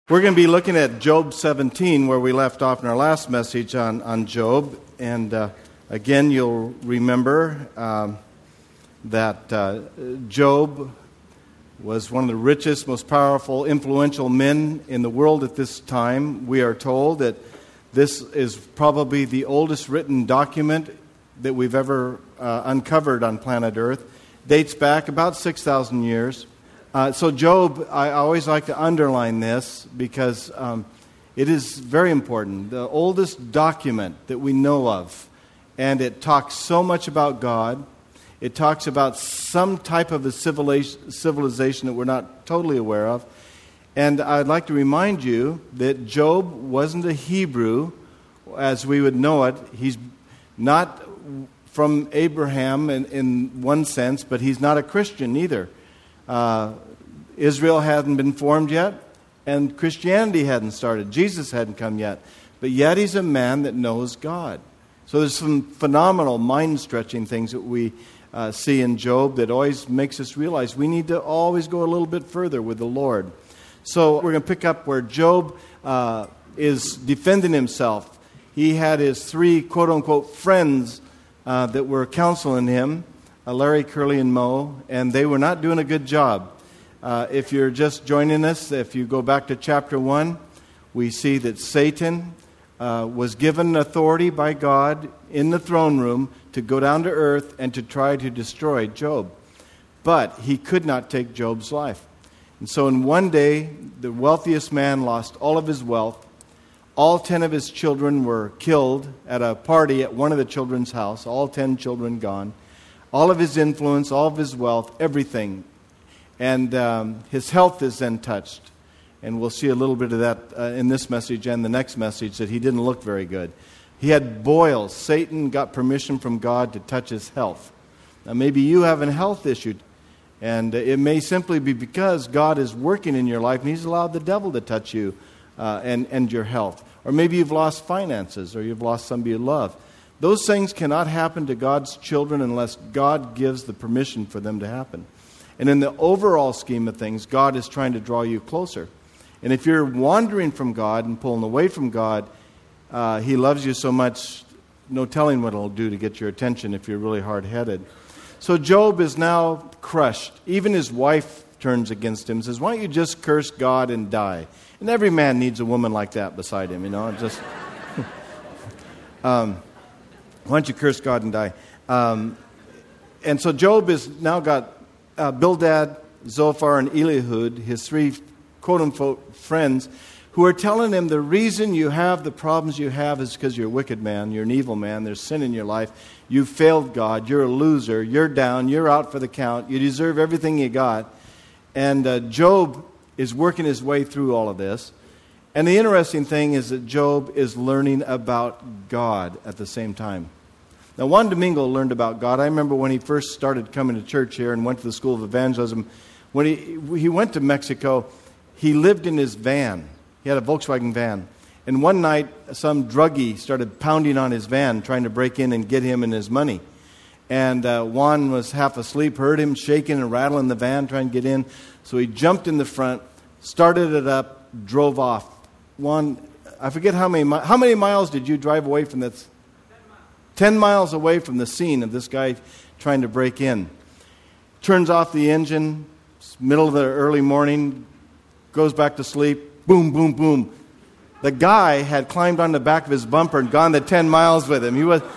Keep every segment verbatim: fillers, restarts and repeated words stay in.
We're going to be looking at Job seventeen, where we left off in our last message on, on Job. And uh, again, you'll remember um, that uh, Job was one of the richest, most powerful, influential men in the world at this time. We are told that this is probably the oldest written document that we've ever uh, uncovered on planet Earth. Dates back about six thousand years. Uh, so Job, I always like to underline this because um, it is very important. The oldest document that we know of, and it talks so much about God. It talks about some type of a civilization that we're not totally aware of. And I'd like to remind you that Job wasn't a Hebrew as we would know it. He's not from Abraham in, in one sense, but he's not a Christian either. Uh, Israel hadn't been formed yet, and Christianity hadn't started. Jesus hadn't come yet. But yet he's a man that knows God. So there's some phenomenal, mind-stretching things that we uh, see in Job that always makes us realize we need to always go a little bit further with the Lord. So we're going to pick up where Job uh, is defending himself. He had his three quote-unquote friends uh, that were counseling him, uh, Larry, Curly, and Moe, and they were not doing a good job. Uh, if you're just joining us, if you go back to chapter one, we see that Satan uh, was given authority by God in the throne room to go down to earth and to try to destroy Job. But he could not take Job's life. And so in one day, the wealthiest man lost all of his wealth. All ten of his children were killed at a party at one of the children's house. All ten children gone. All of his influence, all of his wealth, everything. And um, his health is then touched. And we'll see a little bit of that uh, in this message and the next message, that he didn't look very good. He had boils. Satan got permission from God to touch his health. Now maybe you have a health issue. And it may simply be because God is working in your life and he's allowed the devil to touch you uh, and, and your health. Or maybe you've lost finances or you've lost somebody you love. Those things cannot happen to God's children unless God gives the permission for them to happen. And in the overall scheme of things, God is trying to draw you closer. And if you're wandering from God and pulling away from God, uh, he loves you so much, no telling what he'll do to get your attention if you're really hard-headed. So Job is now crushed. Even his wife turns against him and says, why don't you just curse God and die? And every man needs a woman like that beside him, you know. Just um, why don't you curse God and die? Um, and so Job has now got uh, Bildad, Zophar, and Eliud, his three quote-unquote friends, who are telling him the reason you have the problems you have is because you're a wicked man, you're an evil man, there's sin in your life, you failed God, you're a loser, you're down, you're out for the count, you deserve everything you got. And uh, Job is working his way through all of this. And the interesting thing is that Job is learning about God at the same time. Now, Juan Domingo learned about God. I remember when he first started coming to church here and went to the School of Evangelism. When he, he went to Mexico, he lived in his van. He had a Volkswagen van. And one night, some druggie started pounding on his van, trying to break in and get him and his money. And uh, Juan was half asleep, heard him shaking and rattling the van, trying to get in. So he jumped in the front, started it up, drove off. Juan, I forget how many mi- how many miles did you drive away from this? Ten miles away from the scene of this guy trying to break in. Turns off the engine, middle of the early morning, goes back to sleep, boom, boom, boom. The guy had climbed on the back of his bumper and gone the ten miles with him. He was.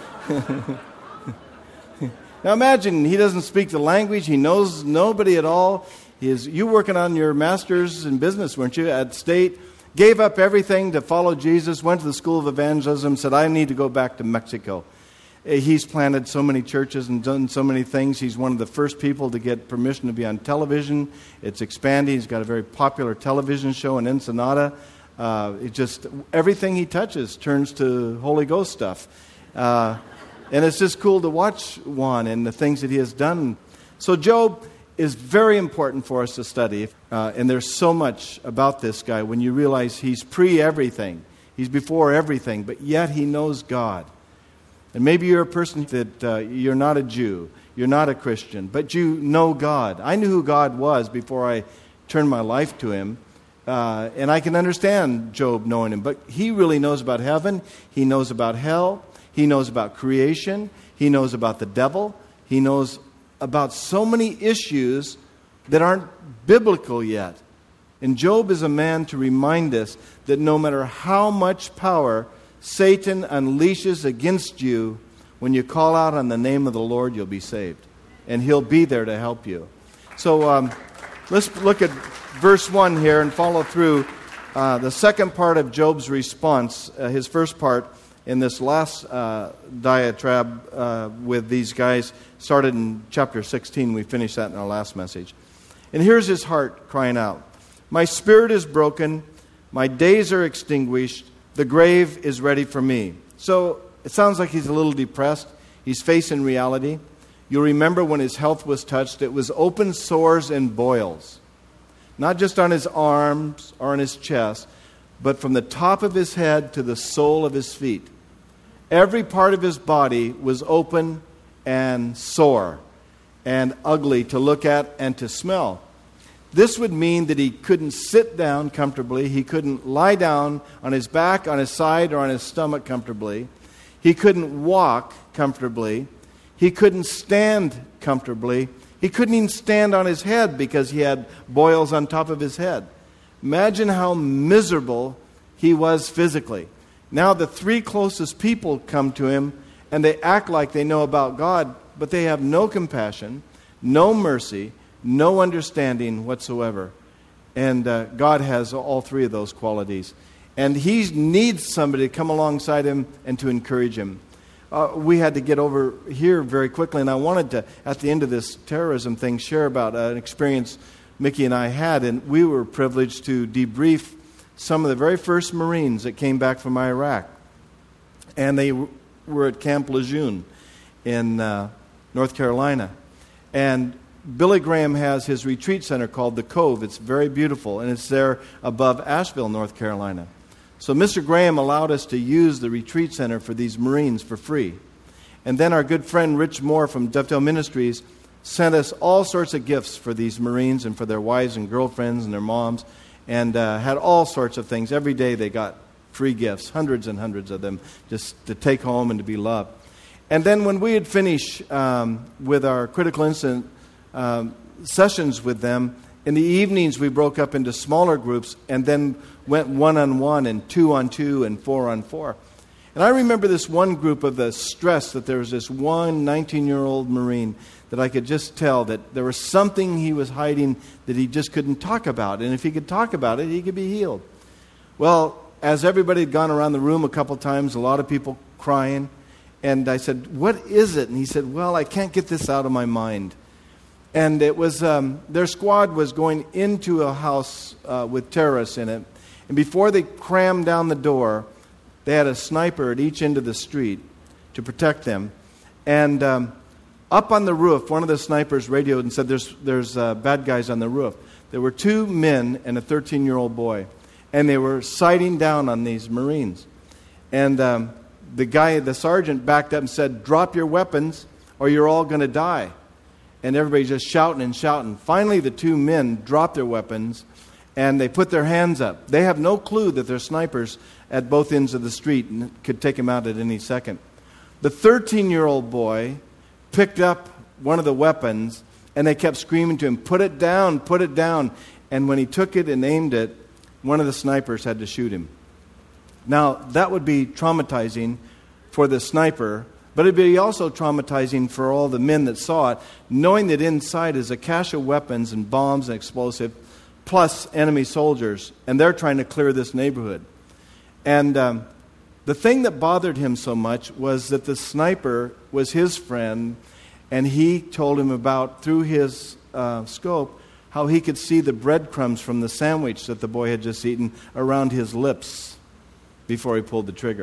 Now imagine, he doesn't speak the language, he knows nobody at all. He is, you working on your master's in business, weren't you, at State? Gave up everything to follow Jesus, went to the School of Evangelism, said, I need to go back to Mexico. He's planted so many churches and done so many things. He's one of the first people to get permission to be on television. It's expanding. He's got a very popular television show in Ensenada. Uh, it just everything he touches turns to Holy Ghost stuff. Uh, and it's just cool to watch Juan and the things that he has done. So Job is very important for us to study. Uh, and there's so much about this guy when you realize he's pre-everything. He's before everything, but yet he knows God. And maybe you're a person that uh, you're not a Jew, you're not a Christian, but you know God. I knew who God was before I turned my life to him. Uh, and I can understand Job knowing him, but he really knows about heaven. He knows about hell. He knows about creation. He knows about the devil. He knows about so many issues that aren't biblical yet. And Job is a man to remind us that no matter how much power Satan unleashes against you, when you call out on the name of the Lord, you'll be saved. And he'll be there to help you. So um, let's look at verse one here and follow through uh, the second part of Job's response, uh, his first part in this last uh, diatribe uh, with these guys started in chapter sixteen. We finished that in our last message. And here's his heart crying out. My spirit is broken. My days are extinguished. The grave is ready for me. So it sounds like he's a little depressed. He's facing reality. You'll remember when his health was touched, it was open sores and boils. Not just on his arms or on his chest, but from the top of his head to the sole of his feet. Every part of his body was open and sore and ugly to look at and to smell. This would mean that he couldn't sit down comfortably. He couldn't lie down on his back, on his side, or on his stomach comfortably. He couldn't walk comfortably. He couldn't stand comfortably. He couldn't even stand on his head because he had boils on top of his head. Imagine how miserable he was physically. Now the three closest people come to him and they act like they know about God, but they have no compassion, no mercy, no understanding whatsoever. And uh, God has all three of those qualities. And he needs somebody to come alongside him and to encourage him. Uh, we had to get over here very quickly, and I wanted to, at the end of this terrorism thing, share about uh, an experience Mickey and I had. And we were privileged to debrief some of the very first Marines that came back from Iraq. And they w- were at Camp Lejeune in uh, North Carolina. And Billy Graham has his retreat center called The Cove. It's very beautiful, and it's there above Asheville, North Carolina. So Mister Graham allowed us to use the retreat center for these Marines for free. And then our good friend Rich Moore from Dovetail Ministries sent us all sorts of gifts for these Marines and for their wives and girlfriends and their moms, and uh, had all sorts of things. Every day they got free gifts, hundreds and hundreds of them, just to take home and to be loved. And then when we had finished um, with our critical incident Um, sessions with them, in the evenings we broke up into smaller groups and then went one-on-one and two-on-two and four-on-four. And I remember this one group of the stress that there was this one nineteen-year-old Marine that I could just tell that there was something he was hiding that he just couldn't talk about. And if he could talk about it, he could be healed. Well, as everybody had gone around the room a couple times, a lot of people crying, and I said, what is it? And he said, well, I can't get this out of my mind. And it was, um, their squad was going into a house uh, with terrorists in it. And before they crammed down the door, they had a sniper at each end of the street to protect them. And um, up on the roof, one of the snipers radioed and said, there's, there's uh, bad guys on the roof. There were two men and a thirteen-year-old boy. And they were sighting down on these Marines. And um, the guy, the sergeant, backed up and said, drop your weapons or you're all going to die. And everybody's just shouting and shouting. Finally, the two men dropped their weapons, and they put their hands up. They have no clue that they're snipers at both ends of the street and could take them out at any second. The thirteen-year-old boy picked up one of the weapons, and they kept screaming to him, put it down, put it down. And when he took it and aimed it, one of the snipers had to shoot him. Now, that would be traumatizing for the sniper, but it would be also traumatizing for all the men that saw it, knowing that inside is a cache of weapons and bombs and explosive, plus enemy soldiers, and they're trying to clear this neighborhood. And um, the thing that bothered him so much was that the sniper was his friend, and he told him about, through his uh, scope, how he could see the breadcrumbs from the sandwich that the boy had just eaten around his lips before he pulled the trigger.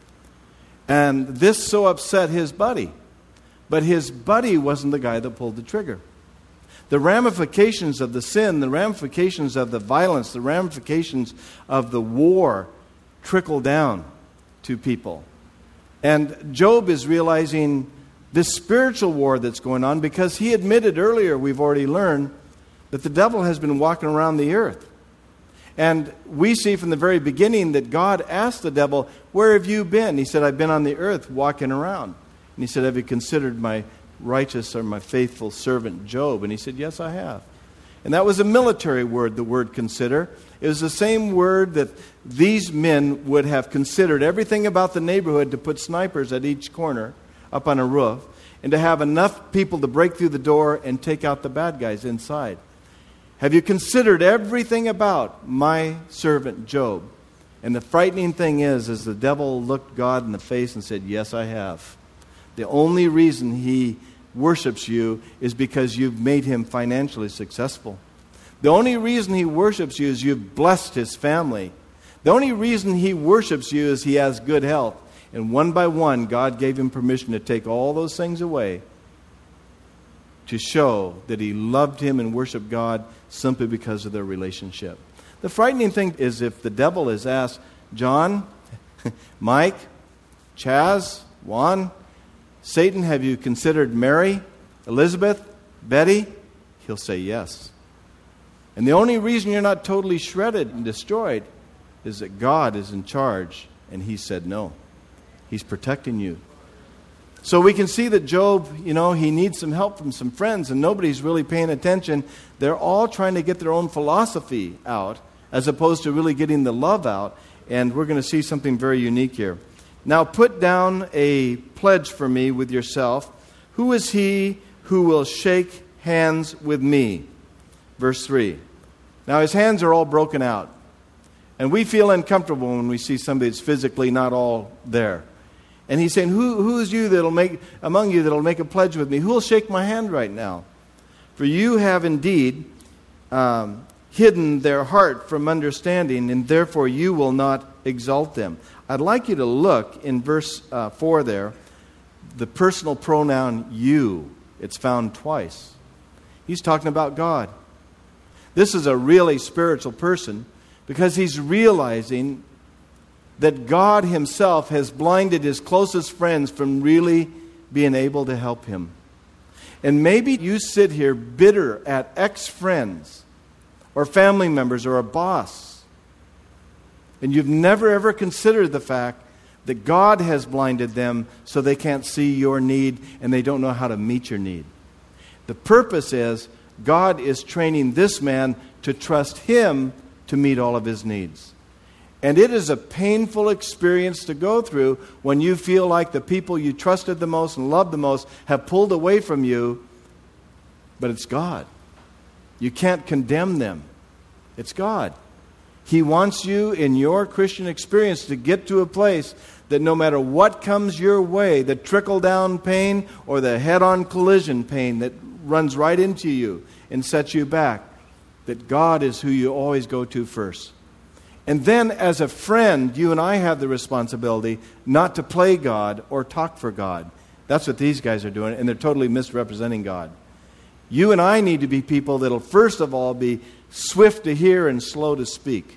And this so upset his buddy. But his buddy wasn't the guy that pulled the trigger. The ramifications of the sin, the ramifications of the violence, the ramifications of the war trickle down to people. And Job is realizing this spiritual war that's going on because he admitted earlier, we've already learned, that the devil has been walking around the earth. And we see from the very beginning that God asked the devil, where have you been? He said, I've been on the earth walking around. And he said, have you considered my righteous or my faithful servant Job? And he said, yes, I have. And that was a military word, the word consider. It was the same word that these men would have considered everything about the neighborhood to put snipers at each corner up on a roof and to have enough people to break through the door and take out the bad guys inside. Have you considered everything about my servant Job? And the frightening thing is, is the devil looked God in the face and said, yes, I have. The only reason he worships you is because you've made him financially successful. The only reason he worships you is you've blessed his family. The only reason he worships you is he has good health. And one by one, God gave him permission to take all those things away to show that he loved him and worshiped God simply because of their relationship. The frightening thing is if the devil is asked, John, Mike, Chaz, Juan, Satan, have you considered Mary, Elizabeth, Betty? He'll say yes. And the only reason you're not totally shredded and destroyed is that God is in charge, and he said no. He's protecting you. So we can see that Job, you know, he needs some help from some friends, and nobody's really paying attention. They're all trying to get their own philosophy out, as opposed to really getting the love out. And we're going to see something very unique here. Now put down a pledge for me with yourself. Who is he who will shake hands with me? Verse three. Now his hands are all broken out. And we feel uncomfortable when we see somebody that's physically not all there. And he's saying, Who who is you that'll make among you that'll make a pledge with me? Who will shake my hand right now? For you have indeed um, hidden their heart from understanding, and therefore you will not exalt them. I'd like you to look in verse uh, four there, the personal pronoun you. It's found twice. He's talking about God. This is a really spiritual person because he's realizing that God himself has blinded his closest friends from really being able to help him. And maybe you sit here bitter at ex-friends or family members or a boss, and you've never ever considered the fact that God has blinded them so they can't see your need and they don't know how to meet your need. The purpose is God is training this man to trust him to meet all of his needs. And it is a painful experience to go through when you feel like the people you trusted the most and loved the most have pulled away from you, but it's God. You can't condemn them. It's God. He wants you in your Christian experience to get to a place that no matter what comes your way, the trickle-down pain or the head-on collision pain that runs right into you and sets you back, that God is who you always go to first. And then as a friend, you and I have the responsibility not to play God or talk for God. That's what these guys are doing, and they're totally misrepresenting God. You and I need to be people that'll first of all be swift to hear and slow to speak.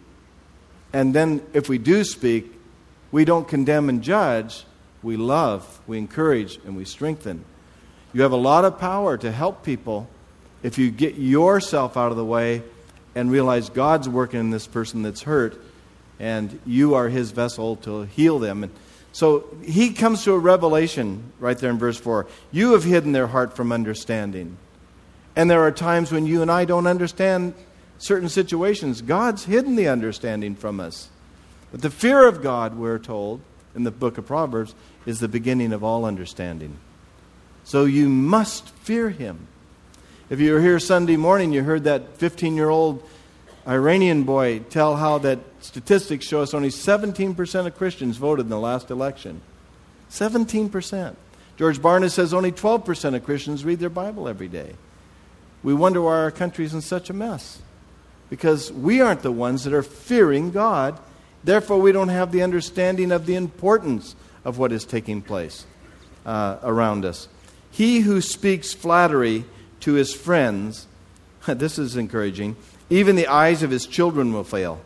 And then if we do speak, we don't condemn and judge. We love, we encourage, and we strengthen. You have a lot of power to help people if you get yourself out of the way and realize God's working in this person that's hurt, and you are his vessel to heal them. And so he comes to a revelation right there in verse four. You have hidden their heart from understanding. And there are times when you and I don't understand certain situations. God's hidden the understanding from us. But the fear of God, we're told in the book of Proverbs, is the beginning of all understanding. So you must fear him. If you were here Sunday morning, you heard that fifteen-year-old Iranian boy tell how that statistics show us only seventeen percent of Christians voted in the last election. seventeen percent. George Barna says only twelve percent of Christians read their Bible every day. We wonder why our country's in such a mess. Because we aren't the ones that are fearing God. Therefore, we don't have the understanding of the importance of what is taking place uh, around us. He who speaks flattery to his friends, this is encouraging, even the eyes of his children will fail.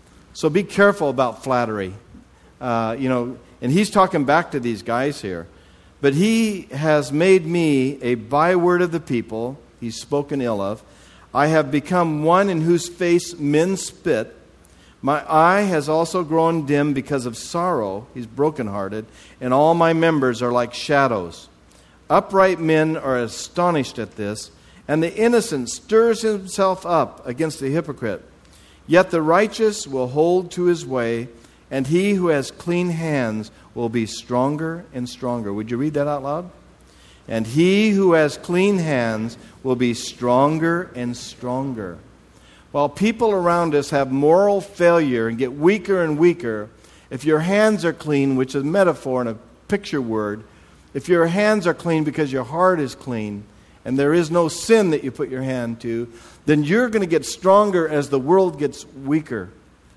So be careful about flattery. Uh, you know, and he's talking back to these guys here. But he has made me a byword of the people. He's spoken ill of. I have become one in whose face men spit. My eye has also grown dim because of sorrow. He's brokenhearted. And all my members are like shadows. Upright men are astonished at this, and the innocent stirs himself up against the hypocrite. Yet the righteous will hold to his way, and he who has clean hands will be stronger and stronger. Would you read that out loud? And he who has clean hands will be stronger and stronger. While people around us have moral failure and get weaker and weaker, if your hands are clean, which is a metaphor and a picture word, if your hands are clean because your heart is clean, and there is no sin that you put your hand to, then you're going to get stronger as the world gets weaker.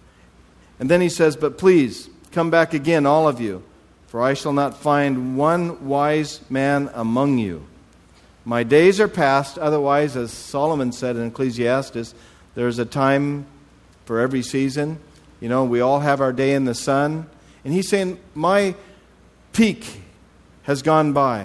And then he says, but please, come back again, all of you, for I shall not find one wise man among you. My days are past. Otherwise, as Solomon said in Ecclesiastes, there's a time for every season. You know, we all have our day in the sun. And he's saying, my peak has gone by.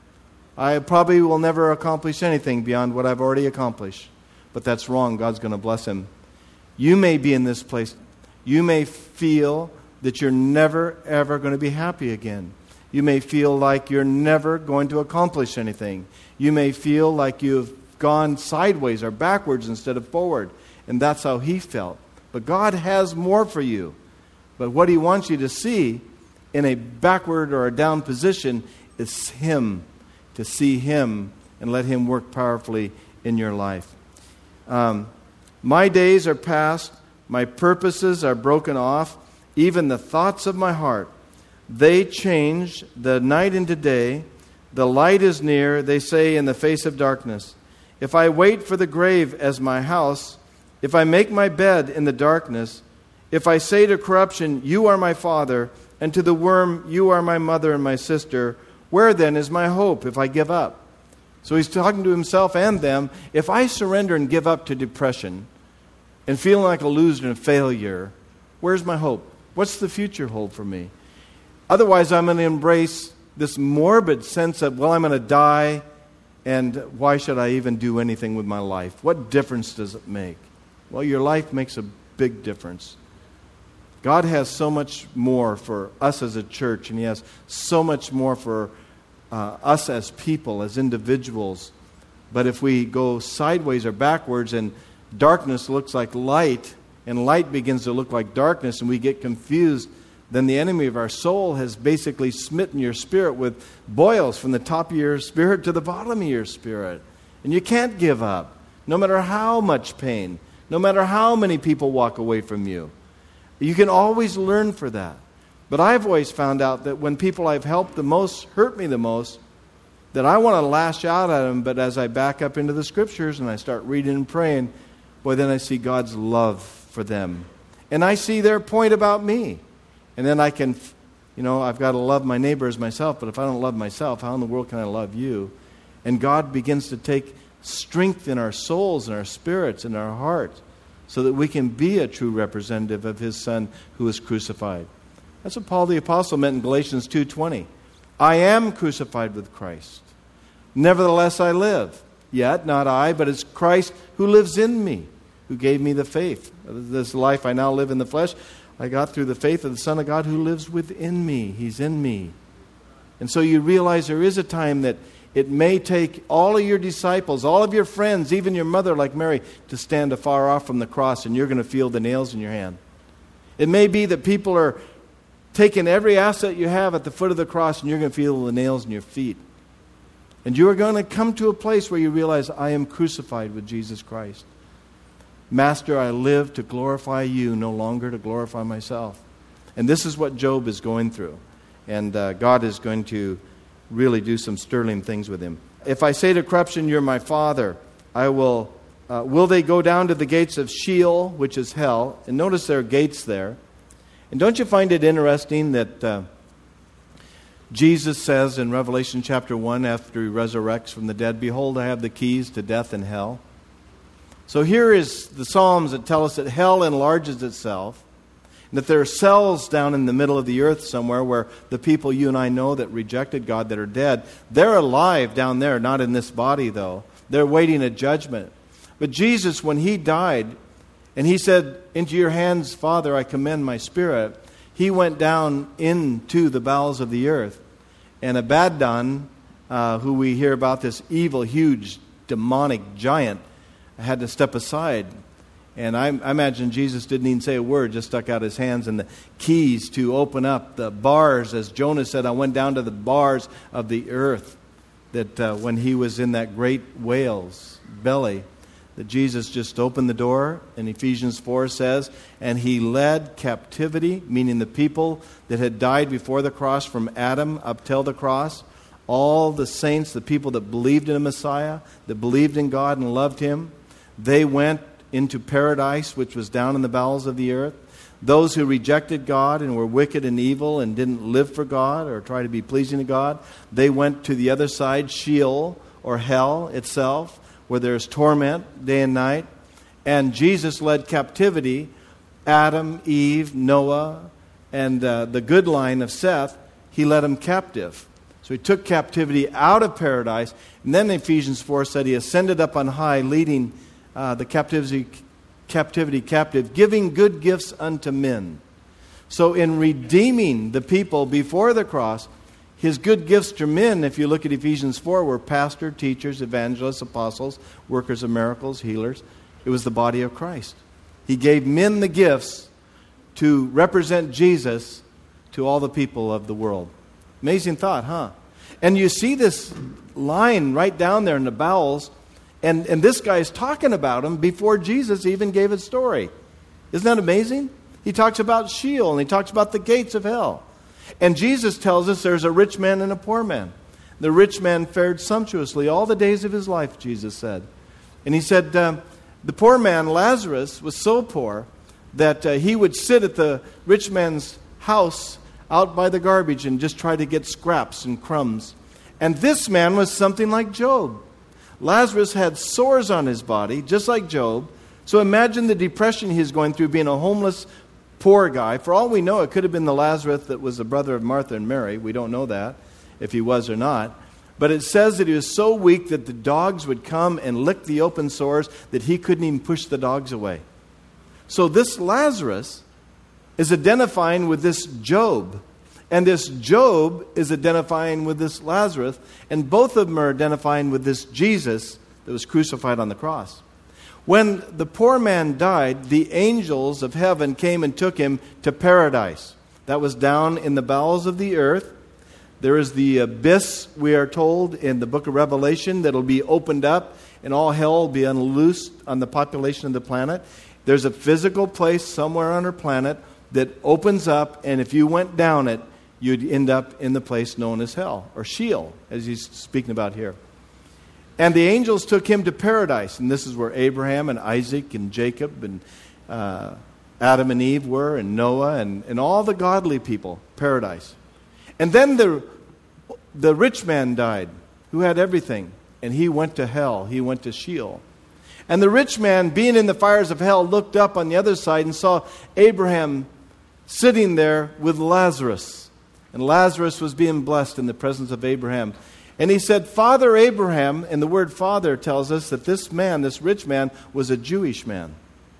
I probably will never accomplish anything beyond what I've already accomplished. But that's wrong. God's going to bless him. You may be in this place. You may feel that you're never, ever going to be happy again. You may feel like you're never going to accomplish anything. You may feel like you've gone sideways or backwards instead of forward. And that's how he felt. But God has more for you. But what he wants you to see in a backward or a down position is him. To see him and let him work powerfully in your life. Um, my days are past. My purposes are broken off. Even the thoughts of my heart, they change the night into day. The light is near, they say, in the face of darkness. If I wait for the grave as my house, if I make my bed in the darkness, if I say to corruption, you are my father, and to the worm, you are my mother and my sister, where then is my hope if I give up? So he's talking to himself and them. If I surrender and give up to depression and feeling like a loser and a failure, where's my hope? What's the future hold for me? Otherwise, I'm going to embrace this morbid sense of, well, I'm going to die, and why should I even do anything with my life? What difference does it make? Well, your life makes a big difference. God has so much more for us as a church, and he has so much more for uh, us as people, as individuals. But if we go sideways or backwards and darkness looks like light, and light begins to look like darkness, and we get confused, then the enemy of our soul has basically smitten your spirit with boils from the top of your spirit to the bottom of your spirit. And you can't give up, no matter how much pain, no matter how many people walk away from you. You can always learn for that. But I've always found out that when people I've helped the most hurt me the most, that I want to lash out at them, but as I back up into the Scriptures and I start reading and praying, boy, then I see God's love for them. And I see their point about me. And then I can, you know, I've got to love my neighbor as myself, but if I don't love myself, how in the world can I love you? And God begins to take strength in our souls and our spirits and our hearts, so that we can be a true representative of his Son who was crucified. That's what Paul the Apostle meant in Galatians two twenty. I am crucified with Christ. Nevertheless I live. Yet not I, but it's Christ who lives in me, who gave me the faith. This life I now live in the flesh, I got through the faith of the Son of God who lives within me. He's in me. And so you realize there is a time that it may take all of your disciples, all of your friends, even your mother like Mary, to stand afar off from the cross, and you're going to feel the nails in your hand. It may be that people are taking every asset you have at the foot of the cross, and you're going to feel the nails in your feet. And you are going to come to a place where you realize, I am crucified with Jesus Christ. Master, I live to glorify you, no longer to glorify myself. And this is what Job is going through. And uh, God is going to really do some sterling things with him. If I say to corruption, you're my father, I will, uh, will they go down to the gates of Sheol, which is hell? And notice there are gates there. And don't you find it interesting that uh, Jesus says in Revelation chapter one, after he resurrects from the dead, behold, I have the keys to death and hell. So here is the Psalms that tell us that hell enlarges itself, and that there are cells down in the middle of the earth somewhere where the people you and I know that rejected God, that are dead, they're alive down there, not in this body though. They're waiting a judgment. But Jesus, when he died And he said, into your hands, Father, I commend my spirit. He went down into the bowels of the earth. And Abaddon, uh, who we hear about, this evil, huge, demonic giant, had to step aside. And I, I imagine Jesus didn't even say a word, just stuck out his hands and the keys to open up the bars. As Jonah said, I went down to the bars of the earth. That uh, when he was in that great whale's belly, that Jesus just opened the door, and Ephesians four says, and he led captivity, meaning the people that had died before the cross from Adam up till the cross, all the saints, the people that believed in a Messiah, that believed in God and loved him, they went into paradise, which was down in the bowels of the earth. Those who rejected God and were wicked and evil and didn't live for God or try to be pleasing to God, they went to the other side, Sheol, or hell itself, where there's torment day and night. And Jesus led captivity, Adam, Eve, Noah, and uh, the good line of Seth, he led them captive. So he took captivity out of paradise. And then Ephesians four said he ascended up on high, leading uh, the captivity, captivity captive, giving good gifts unto men. So in redeeming the people before the cross, his good gifts to men, if you look at Ephesians four, were pastor, teachers, evangelists, apostles, workers of miracles, healers. It was the body of Christ. He gave men the gifts to represent Jesus to all the people of the world. Amazing thought, huh? And you see this line right down there in the bowels, and, and this guy is talking about him before Jesus even gave his story. Isn't that amazing? He talks about Sheol, and he talks about the gates of hell. And Jesus tells us there's a rich man and a poor man. The rich man fared sumptuously all the days of his life, Jesus said. And he said um, the poor man, Lazarus, was so poor that uh, he would sit at the rich man's house out by the garbage and just try to get scraps and crumbs. And this man was something like Job. Lazarus had sores on his body, just like Job. So imagine the depression he's going through being a homeless poor guy. For all we know, it could have been the Lazarus that was the brother of Martha and Mary. We don't know that, if he was or not. But it says that he was so weak that the dogs would come and lick the open sores that he couldn't even push the dogs away. So this Lazarus is identifying with this Job. And this Job is identifying with this Lazarus. And both of them are identifying with this Jesus that was crucified on the cross. When the poor man died, the angels of heaven came and took him to paradise. That was down in the bowels of the earth. There is the abyss, we are told, in the book of Revelation that will be opened up and all hell will be unloosed on the population of the planet. There's a physical place somewhere on our planet that opens up, and if you went down it, you'd end up in the place known as hell, or Sheol, as he's speaking about here. And the angels took him to paradise. And this is where Abraham and Isaac and Jacob and uh, Adam and Eve were, and Noah and, and all the godly people, paradise. And then the, the rich man died, who had everything. And he went to hell. He went to Sheol. And the rich man, being in the fires of hell, looked up on the other side and saw Abraham sitting there with Lazarus. And Lazarus was being blessed in the presence of Abraham. And he said, Father Abraham, and the word father tells us that this man, this rich man, was a Jewish man.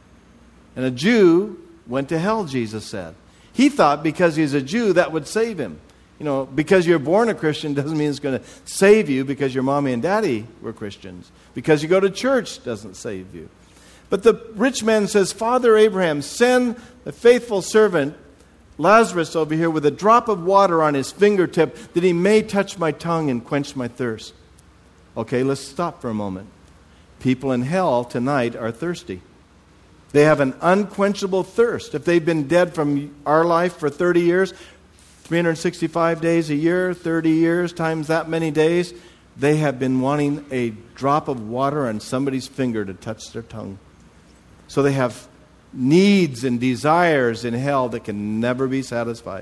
And a Jew went to hell, Jesus said. He thought because he's a Jew, that would save him. You know, because you're born a Christian doesn't mean it's going to save you because your mommy and daddy were Christians. Because you go to church doesn't save you. But the rich man says, Father Abraham, send the faithful servant Lazarus over here with a drop of water on his fingertip that he may touch my tongue and quench my thirst. Okay, let's stop for a moment. People in hell tonight are thirsty. They have an unquenchable thirst. If they've been dead from our life for thirty years, three hundred sixty-five days a year, thirty years times that many days, they have been wanting a drop of water on somebody's finger to touch their tongue. So they have needs and desires in hell that can never be satisfied.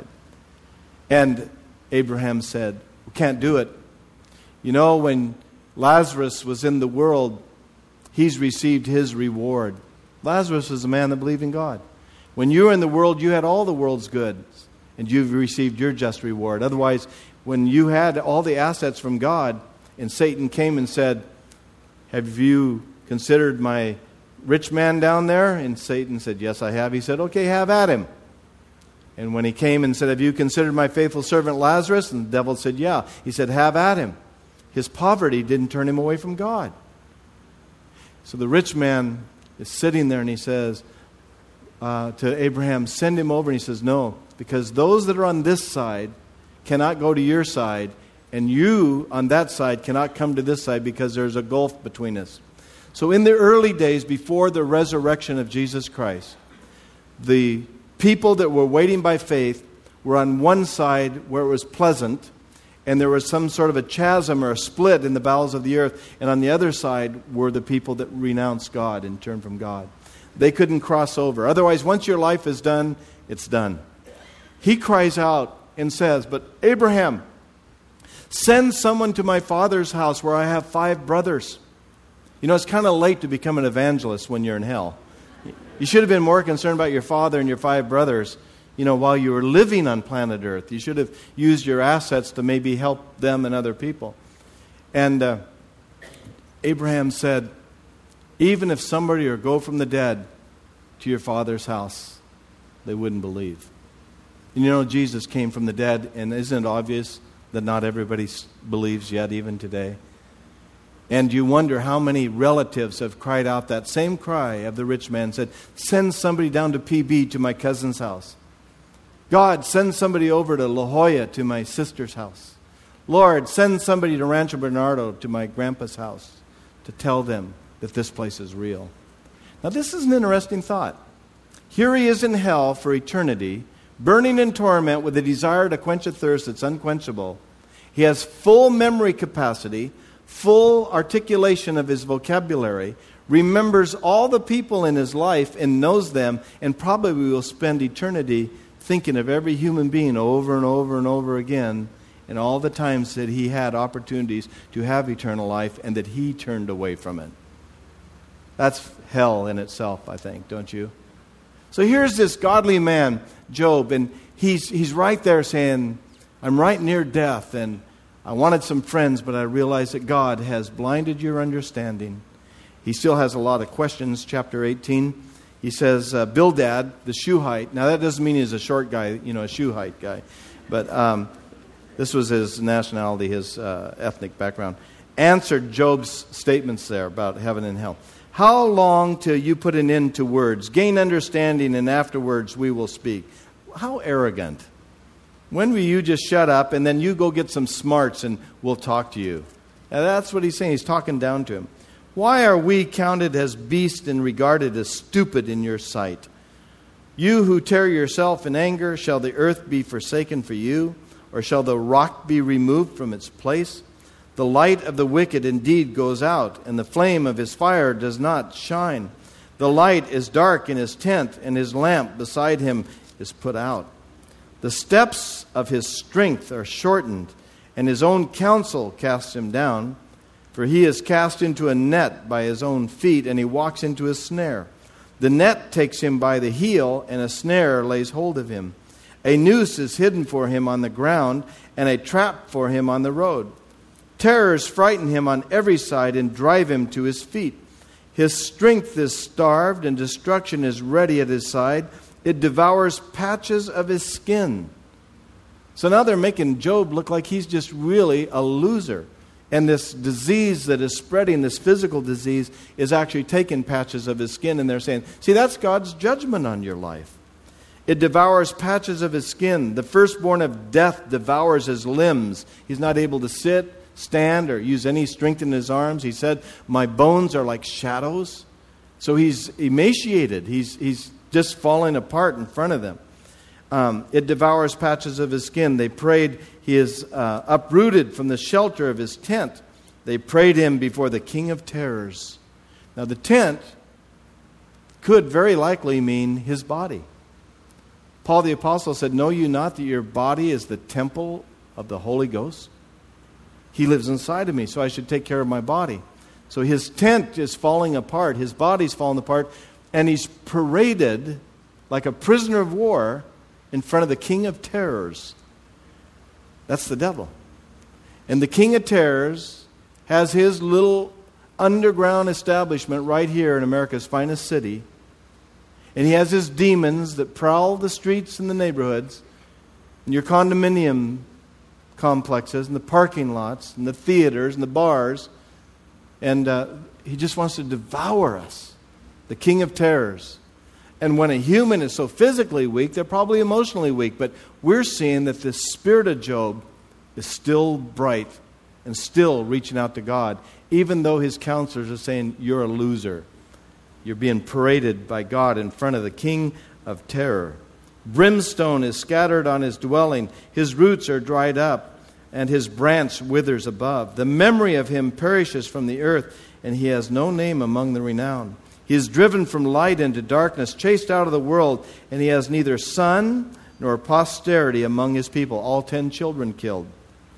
And Abraham said, we can't do it. You know, when Lazarus was in the world, he's received his reward. Lazarus was a man that believed in God. When you were in the world, you had all the world's goods, and you've received your just reward. Otherwise, when you had all the assets from God, and Satan came and said, have you considered my rich man down there? And Satan said, yes, I have. He said, okay, have at him. And when he came and said, have you considered my faithful servant Lazarus? And the devil said, yeah. He said, have at him. His poverty didn't turn him away from God. So the rich man is sitting there and he says uh, to Abraham, send him over. And he says, no, because those that are on this side cannot go to your side, and you on that side cannot come to this side because there's a gulf between us. So in the early days before the resurrection of Jesus Christ, the people that were waiting by faith were on one side where it was pleasant, and there was some sort of a chasm or a split in the bowels of the earth, and on the other side were the people that renounced God and turned from God. They couldn't cross over. Otherwise, once your life is done, it's done. He cries out and says, but Abraham, send someone to my father's house where I have five brothers. You know, it's kind of late to become an evangelist when you're in hell. You should have been more concerned about your father and your five brothers, you know, while you were living on planet Earth. You should have used your assets to maybe help them and other people. And uh, Abraham said, even if somebody were to go from the dead to your father's house, they wouldn't believe. And you know, Jesus came from the dead, and isn't it obvious that not everybody believes yet, even today? And you wonder how many relatives have cried out that same cry of the rich man, said, send somebody down to P B to my cousin's house. God, send somebody over to La Jolla to my sister's house. Lord, send somebody to Rancho Bernardo to my grandpa's house to tell them that this place is real. Now this is an interesting thought. Here he is in hell for eternity, burning in torment with a desire to quench a thirst that's unquenchable. He has full memory capacity, full articulation of his vocabulary, remembers all the people in his life and knows them, and probably will spend eternity thinking of every human being over and over and over again, and all the times that he had opportunities to have eternal life and that he turned away from it. That's hell in itself, I think, don't you? So here's this godly man, Job, and he's he's right there saying, I'm right near death, and I wanted some friends, but I realized that God has blinded your understanding. He still has a lot of questions. Chapter eighteen, he says, uh, Bildad, the Shuhite. Now that doesn't mean he's a short guy, you know, a Shuhite guy. But um, this was his nationality, his uh, ethnic background. Answered Job's statements there about heaven and hell. How long till you put an end to words? Gain understanding, and afterwards we will speak. How arrogant. When will you just shut up and then you go get some smarts and we'll talk to you? Now that's what he's saying. He's talking down to him. Why are we counted as beasts and regarded as stupid in your sight? You who tear yourself in anger, shall the earth be forsaken for you? Or shall the rock be removed from its place? The light of the wicked indeed goes out, and the flame of his fire does not shine. The light is dark in his tent, and his lamp beside him is put out. The steps of his strength are shortened, and his own counsel casts him down. For he is cast into a net by his own feet, and he walks into a snare. The net takes him by the heel, and a snare lays hold of him. A noose is hidden for him on the ground, and a trap for him on the road. Terrors frighten him on every side and drive him to his feet. His strength is starved, and destruction is ready at his side. It devours patches of his skin. So now they're making Job look like he's just really a loser. And this disease that is spreading, this physical disease, is actually taking patches of his skin. And they're saying, see, that's God's judgment on your life. It devours patches of his skin. The firstborn of death devours his limbs. He's not able to sit, stand, or use any strength in his arms. He said, my bones are like shadows. So he's emaciated. He's, he's just falling apart in front of them. Um, it devours patches of his skin. They prayed, he is uh, uprooted from the shelter of his tent. They prayed him before the king of terrors. Now the tent could very likely mean his body. Paul the Apostle said, know you not that your body is the temple of the Holy Ghost? He lives inside of me, so I should take care of my body. So his tent is falling apart. His body's falling apart. And he's paraded like a prisoner of war in front of the king of terrors. That's the devil. And the king of terrors has his little underground establishment right here in America's finest city. And he has his demons that prowl the streets and the neighborhoods, and your condominium complexes, and the parking lots, and the theaters, and the bars. And uh, he just wants to devour us, the king of terrors. And when a human is so physically weak, they're probably emotionally weak. But we're seeing that the spirit of Job is still bright and still reaching out to God, even though his counselors are saying, you're a loser. You're being paraded by God in front of the king of terror. Brimstone is scattered on his dwelling. His roots are dried up, and his branch withers above. The memory of him perishes from the earth, and he has no name among the renowned. He is driven from light into darkness, chased out of the world, and he has neither son nor posterity among his people. All ten children killed,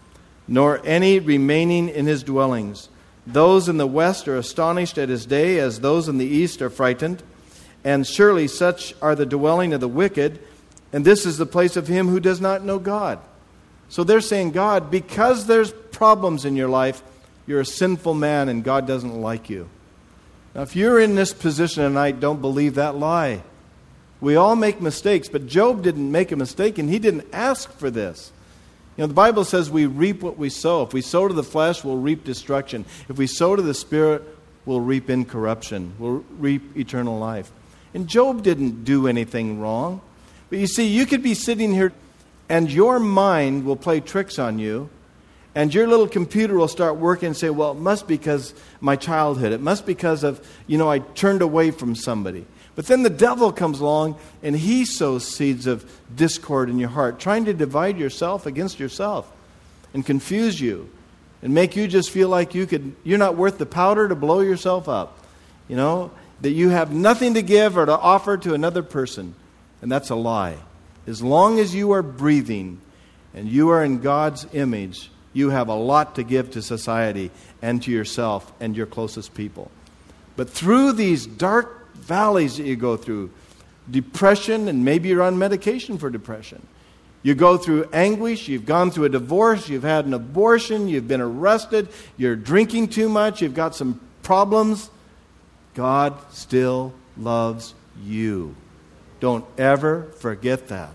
nor any remaining in his dwellings. Those in the west are astonished at his day, as those in the east are frightened. And surely such are the dwelling of the wicked, and this is the place of him who does not know God. So they're saying, God, because there's problems in your life, you're a sinful man and God doesn't like you. Now, if you're in this position tonight, don't believe that lie. We all make mistakes, but Job didn't make a mistake, and he didn't ask for this. You know, the Bible says we reap what we sow. If we sow to the flesh, we'll reap destruction. If we sow to the Spirit, we'll reap incorruption. We'll reap eternal life. And Job didn't do anything wrong. But you see, you could be sitting here, and your mind will play tricks on you, and your little computer will start working and say, well, it must be because my childhood. It must be because of, you know, I turned away from somebody. But then the devil comes along and he sows seeds of discord in your heart, trying to divide yourself against yourself and confuse you and make you just feel like you could, you're not worth the powder to blow yourself up. You know, that you have nothing to give or to offer to another person. And that's a lie. As long as you are breathing and you are in God's image, you have a lot to give to society and to yourself and your closest people. But through these dark valleys that you go through, depression, and maybe you're on medication for depression. You go through anguish, you've gone through a divorce, you've had an abortion, you've been arrested, you're drinking too much, you've got some problems. God still loves you. Don't ever forget that.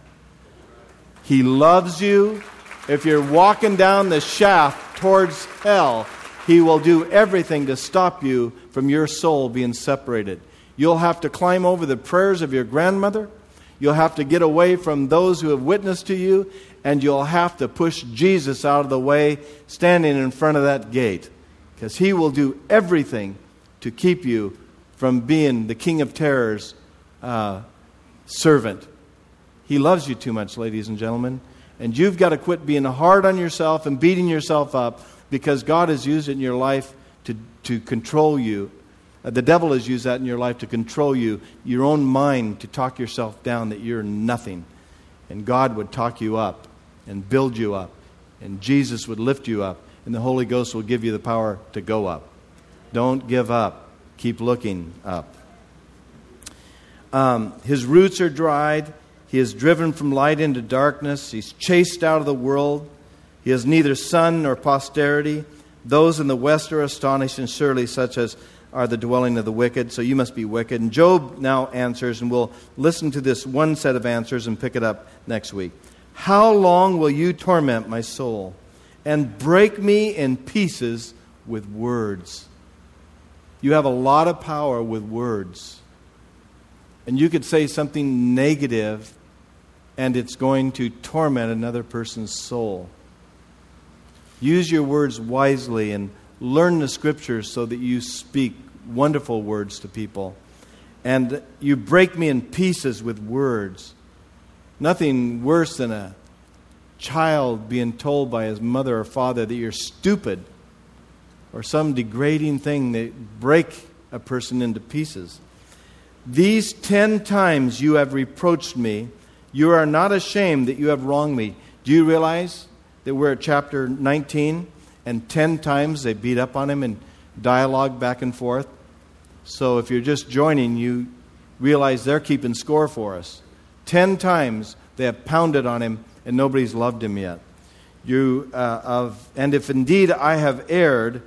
He loves you. If you're walking down the shaft towards hell, He will do everything to stop you from your soul being separated. You'll have to climb over the prayers of your grandmother. You'll have to get away from those who have witnessed to you. And you'll have to push Jesus out of the way, standing in front of that gate. Because He will do everything to keep you from being the King of Terror's uh, servant. He loves you too much, ladies and gentlemen. And you've got to quit being hard on yourself and beating yourself up, because God has used it in your life to, to control you. The devil has used that in your life to control you, your own mind, to talk yourself down that you're nothing. And God would talk you up and build you up. And Jesus would lift you up. And the Holy Ghost will give you the power to go up. Don't give up. Keep looking up. Um, his roots are dried. He is driven from light into darkness. He's chased out of the world. He has neither son nor posterity. Those in the west are astonished, and surely such as are the dwelling of the wicked, so you must be wicked. And Job now answers, and we'll listen to this one set of answers and pick it up next week. How long will you torment my soul and break me in pieces with words? You have a lot of power with words. And you could say something negative, and it's going to torment another person's soul. Use your words wisely and learn the Scriptures so that you speak wonderful words to people. And you break me in pieces with words. Nothing worse than a child being told by his mother or father that you're stupid, or some degrading thing that break a person into pieces. These ten times you have reproached me. You are not ashamed that you have wronged me. Do you realize that we're at chapter nineteen, and ten times they beat up on him and dialogue back and forth? So if you're just joining, you realize they're keeping score for us. Ten times they have pounded on him, and nobody's loved him yet. You uh, of, and if indeed I have erred,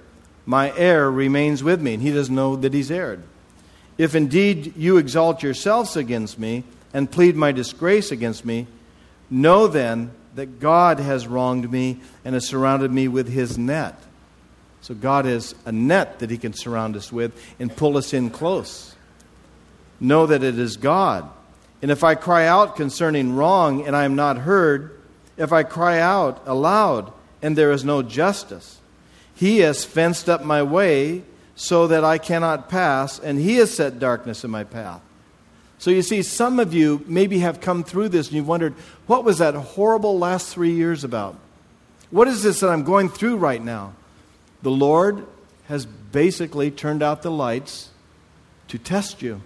my heir remains with me. And he doesn't know that he's heired. If indeed you exalt yourselves against me and plead my disgrace against me, know then that God has wronged me and has surrounded me with his net. So God has a net that he can surround us with and pull us in close. Know that it is God. And if I cry out concerning wrong and I am not heard, if I cry out aloud and there is no justice, he has fenced up my way so that I cannot pass, and he has set darkness in my path. So you see, some of you maybe have come through this and you've wondered, what was that horrible last three years about? What is this that I'm going through right now? The Lord has basically turned out the lights to test you.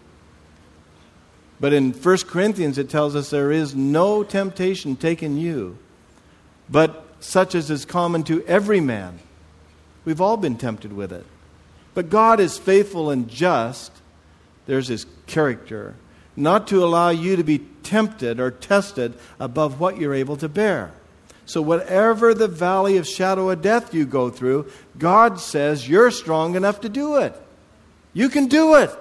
But in First Corinthians it tells us there is no temptation taken you, but such as is common to every man. We've all been tempted with it. But God is faithful and just. There's his character. Not to allow you to be tempted or tested above what you're able to bear. So whatever the valley of shadow of death you go through, God says you're strong enough to do it. You can do it.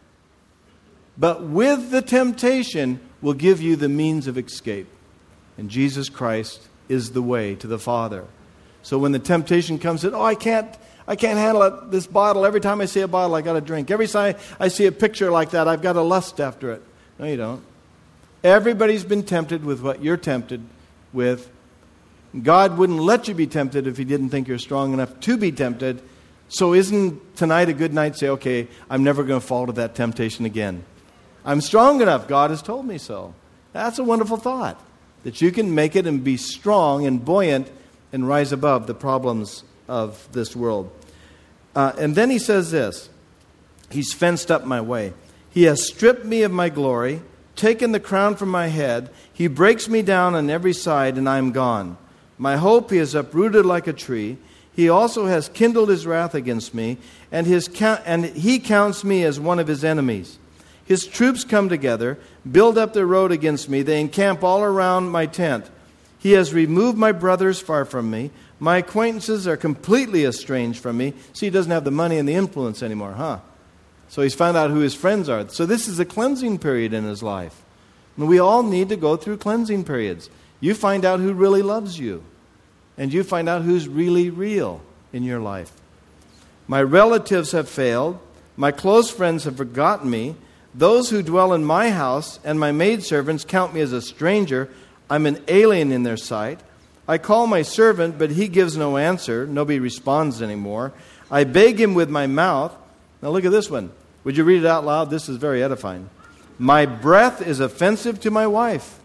But with the temptation will give you the means of escape. And Jesus Christ is the way to the Father. So when the temptation comes in, oh, I can't, I can't handle it, this bottle. Every time I see a bottle, I got to drink. Every time I see a picture like that, I've got to lust after it. No, you don't. Everybody's been tempted with what you're tempted with. God wouldn't let you be tempted if he didn't think you're strong enough to be tempted. So isn't tonight a good night to say, okay, I'm never going to fall to that temptation again. I'm strong enough. God has told me so. That's a wonderful thought, that you can make it and be strong and buoyant and rise above the problems of this world. Uh, and then he says this, he's fenced up my way. He has stripped me of my glory, taken the crown from my head. He breaks me down on every side, and I am gone. My hope he has uprooted like a tree. He also has kindled his wrath against me, and his count, and he counts me as one of his enemies. His troops come together, build up their road against me. They encamp all around my tent. He has removed my brothers far from me. My acquaintances are completely estranged from me. See, he doesn't have the money and the influence anymore, huh? So he's found out who his friends are. So this is a cleansing period in his life. And we all need to go through cleansing periods. You find out who really loves you. And you find out who's really real in your life. My relatives have failed. My close friends have forgotten me. Those who dwell in my house and my maidservants count me as a stranger. I'm an alien in their sight. I call my servant, but he gives no answer. Nobody responds anymore. I beg him with my mouth. Now look at this one. Would you read it out loud? This is very edifying. My breath is offensive to my wife.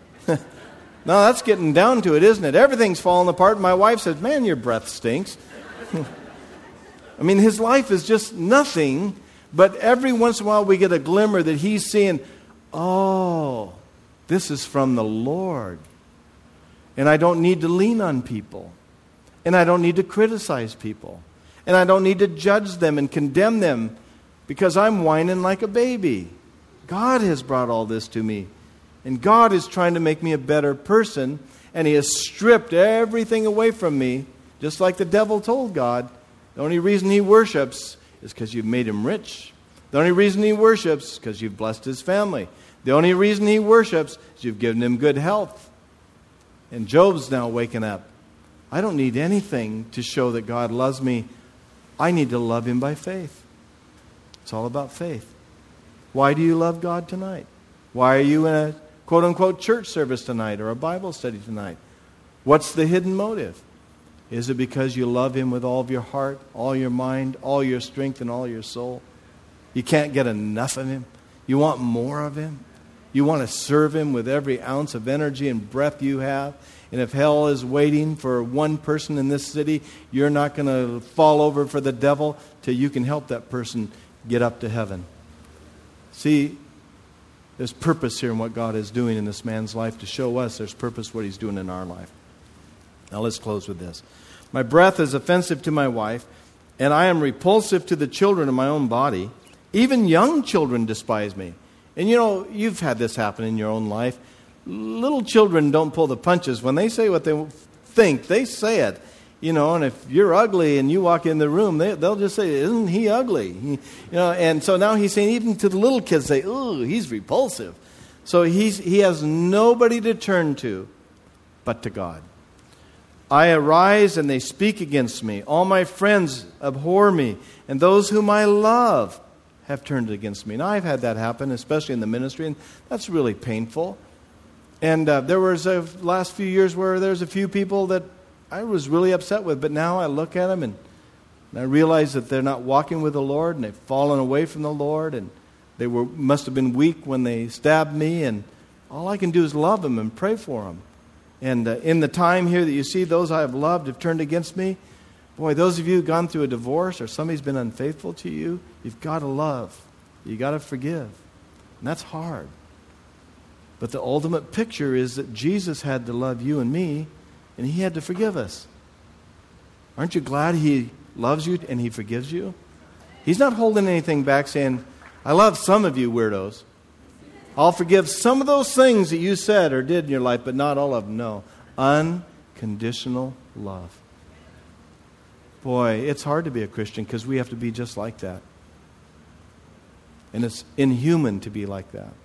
Now that's getting down to it, isn't it? Everything's falling apart. My wife says, man, your breath stinks. I mean, his life is just nothing. But every once in a while we get a glimmer that he's seeing, oh, this is from the Lord. And I don't need to lean on people. And I don't need to criticize people. And I don't need to judge them and condemn them because I'm whining like a baby. God has brought all this to me. And God is trying to make me a better person. And he has stripped everything away from me, just like the devil told God. The only reason he worships is because you've made him rich. The only reason he worships is because you've blessed his family. The only reason he worships is you've given him good health. And Job's now waking up. I don't need anything to show that God loves me. I need to love him by faith. It's all about faith. Why do you love God tonight? Why are you in a quote-unquote church service tonight or a Bible study tonight? What's the hidden motive? Is it because you love him with all of your heart, all your mind, all your strength, and all your soul? You can't get enough of him. You want more of him. You want to serve him with every ounce of energy and breath you have. And if hell is waiting for one person in this city, you're not going to fall over for the devil till you can help that person get up to heaven. See, there's purpose here in what God is doing in this man's life to show us there's purpose what he's doing in our life. Now let's close with this. My breath is offensive to my wife, and I am repulsive to the children of my own body. Even young children despise me. And you know, you've had this happen in your own life. Little children don't pull the punches. When they say what they think, they say it. You know, and if you're ugly and you walk in the room, they, they'll just say, isn't he ugly? He, you know, and so now he's saying, even to the little kids, say, ooh, he's repulsive. So he's, he has nobody to turn to but to God. I arise and they speak against me. All my friends abhor me, and those whom I love have turned against me. Now, I've had that happen, especially in the ministry, and that's really painful. And uh, there was a last few years where there's a few people that I was really upset with, but now I look at them and, and I realize that they're not walking with the Lord, and they've fallen away from the Lord, and they were must have been weak when they stabbed me, and all I can do is love them and pray for them. And uh, in the time here that you see those I have loved have turned against me, boy, those of you who've gone through a divorce or somebody's been unfaithful to you, you've got to love. You've got to forgive. And that's hard. But the ultimate picture is that Jesus had to love you and me, and he had to forgive us. Aren't you glad he loves you and he forgives you? He's not holding anything back saying, I love some of you weirdos. I'll forgive some of those things that you said or did in your life, but not all of them. No. Unconditional love. Boy, it's hard to be a Christian because we have to be just like that. And it's inhuman to be like that.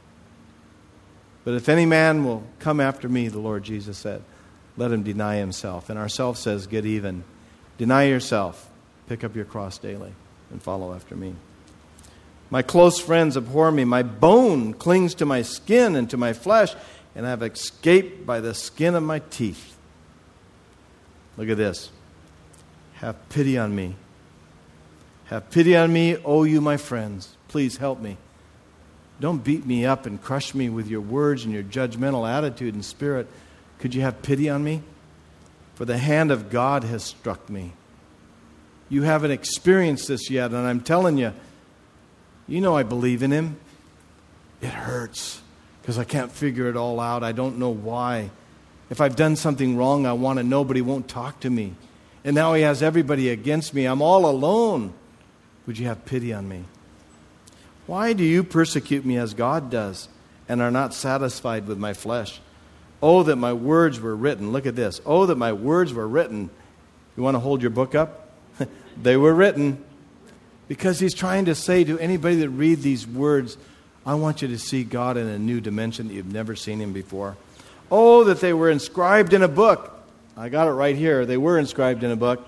But if any man will come after me, the Lord Jesus said, let him deny himself. And ourself says, get even. Deny yourself. Pick up your cross daily and follow after me. My close friends abhor me. My bone clings to my skin and to my flesh, and I have escaped by the skin of my teeth. Look at this. Have pity on me. Have pity on me, oh you my friends. Please help me. Don't beat me up and crush me with your words and your judgmental attitude and spirit. Could you have pity on me? For the hand of God has struck me. You haven't experienced this yet, and I'm telling you, you know I believe in him. It hurts because I can't figure it all out. I don't know why. If I've done something wrong, I want to know, but he won't talk to me. And now he has everybody against me. I'm all alone. Would you have pity on me? Why do you persecute me as God does and are not satisfied with my flesh? Oh, that my words were written. Look at this. Oh, that my words were written. You want to hold your book up? They were written. Because he's trying to say to anybody that read these words, I want you to see God in a new dimension that you've never seen him before. Oh, that they were inscribed in a book. I got it right here. They were inscribed in a book.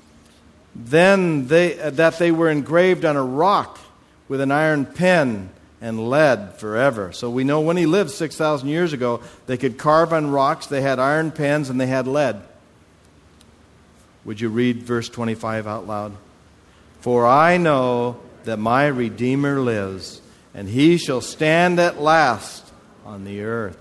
Then they uh, that they were engraved on a rock with an iron pen and lead forever. So we know when he lived six thousand years ago, they could carve on rocks, they had iron pens, and they had lead. Would you read verse twenty-five out loud? For I know that my Redeemer lives, and he shall stand at last on the earth.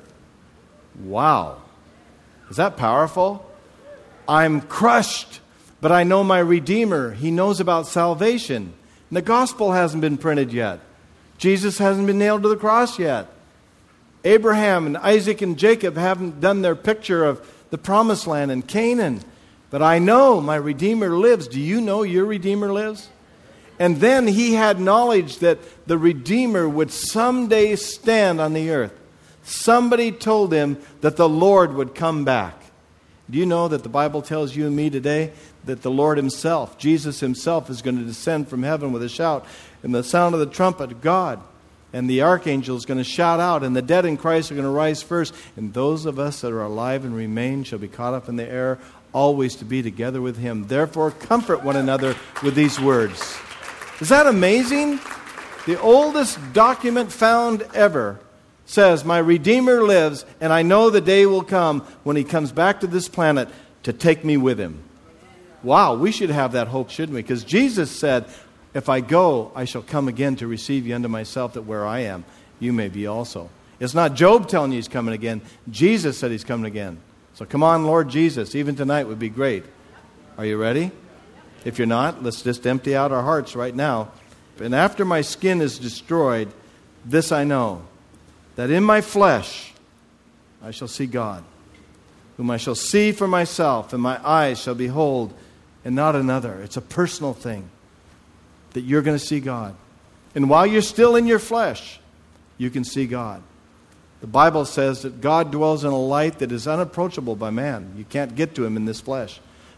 Wow. Is that powerful? I'm crushed, but I know my Redeemer. He knows about salvation. And the gospel hasn't been printed yet. Jesus hasn't been nailed to the cross yet. Abraham and Isaac and Jacob haven't done their picture of the promised land in Canaan. But I know my Redeemer lives. Do you know your Redeemer lives? And then he had knowledge that the Redeemer would someday stand on the earth. Somebody told him that the Lord would come back. Do you know that the Bible tells you and me today that the Lord himself, Jesus himself, is going to descend from heaven with a shout and the sound of the trumpet of God. And the archangel is going to shout out, and the dead in Christ are going to rise first. And those of us that are alive and remain shall be caught up in the air, always to be together with him. Therefore, comfort one another with these words. Is that amazing? The oldest document found ever says, my Redeemer lives, and I know the day will come when he comes back to this planet to take me with him. Wow, we should have that hope, shouldn't we? Because Jesus said, if I go, I shall come again to receive you unto myself, that where I am, you may be also. It's not Job telling you he's coming again. Jesus said he's coming again. So come on, Lord Jesus, even tonight would be great. Are you ready? If you're not, let's just empty out our hearts right now. And after my skin is destroyed, this I know, that in my flesh I shall see God, whom I shall see for myself, and my eyes shall behold, and not another. It's a personal thing that you're going to see God. And while you're still in your flesh, you can see God. The Bible says that God dwells in a light that is unapproachable by man. You can't get to him in this flesh.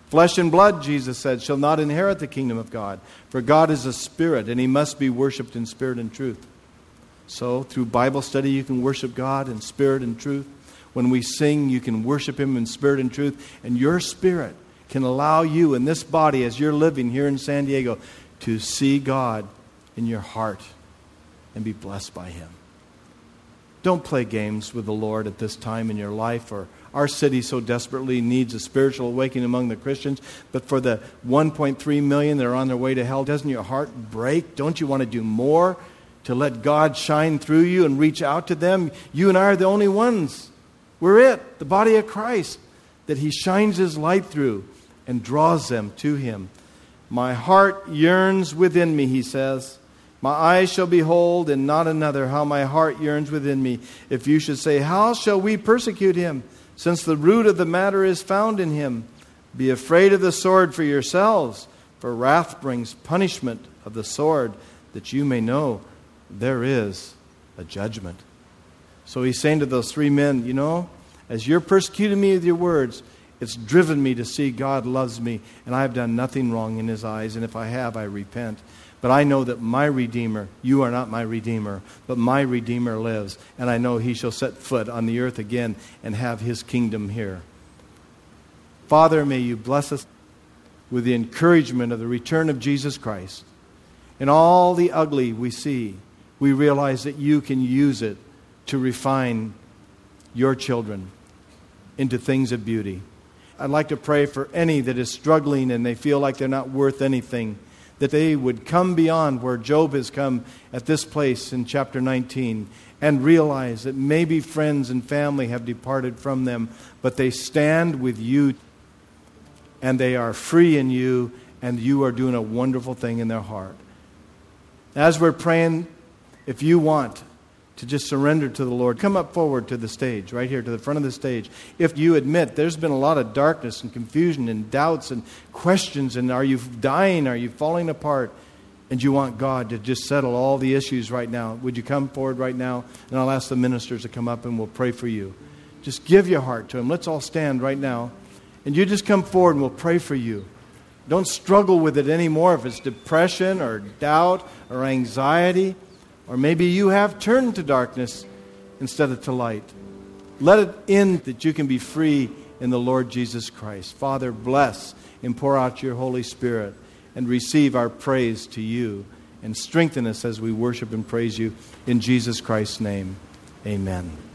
Flesh and blood, Jesus said, shall not inherit the kingdom of God. For God is a spirit, and He must be worshipped in spirit and truth. So, through Bible study, you can worship God in spirit and truth. When we sing, you can worship Him in spirit and truth. And your spirit can allow you in this body, as you're living here in San Diego, to see God in your heart and be blessed by Him. Don't play games with the Lord at this time in your life. Or our city so desperately needs a spiritual awakening among the Christians. But for the one point three million that are on their way to hell, doesn't your heart break? Don't you want to do more to let God shine through you and reach out to them? You and I are the only ones. We're it, the body of Christ, that He shines His light through and draws them to Him. My heart yearns within me, He says. My eyes shall behold and not another, how my heart yearns within me. If you should say, how shall we persecute him, since the root of the matter is found in him? Be afraid of the sword for yourselves, for wrath brings punishment of the sword, that you may know there is a judgment. So he's saying to those three men, you know, as you're persecuting me with your words, it's driven me to see God loves me, and I have done nothing wrong in His eyes, and if I have, I repent. But I know that my Redeemer, you are not my Redeemer, but my Redeemer lives, and I know He shall set foot on the earth again and have His kingdom here. Father, may You bless us with the encouragement of the return of Jesus Christ. In all the ugly we see, we realize that You can use it to refine Your children into things of beauty. I'd like to pray for any that is struggling and they feel like they're not worth anything, that they would come beyond where Job has come at this place in chapter nineteen and realize that maybe friends and family have departed from them, but they stand with You and they are free in You, and You are doing a wonderful thing in their heart. As we're praying, if you want to just surrender to the Lord, come up forward to the stage, right here to the front of the stage. If you admit there's been a lot of darkness and confusion and doubts and questions, and are you dying, are you falling apart, and you want God to just settle all the issues right now, would you come forward right now? And I'll ask the ministers to come up and we'll pray for you. Just give your heart to Him. Let's all stand right now. And you just come forward and we'll pray for you. Don't struggle with it anymore if it's depression or doubt or anxiety. Or maybe you have turned to darkness instead of to light. Let it in that you can be free in the Lord Jesus Christ. Father, bless and pour out Your Holy Spirit and receive our praise to You and strengthen us as we worship and praise You in Jesus Christ's name. Amen.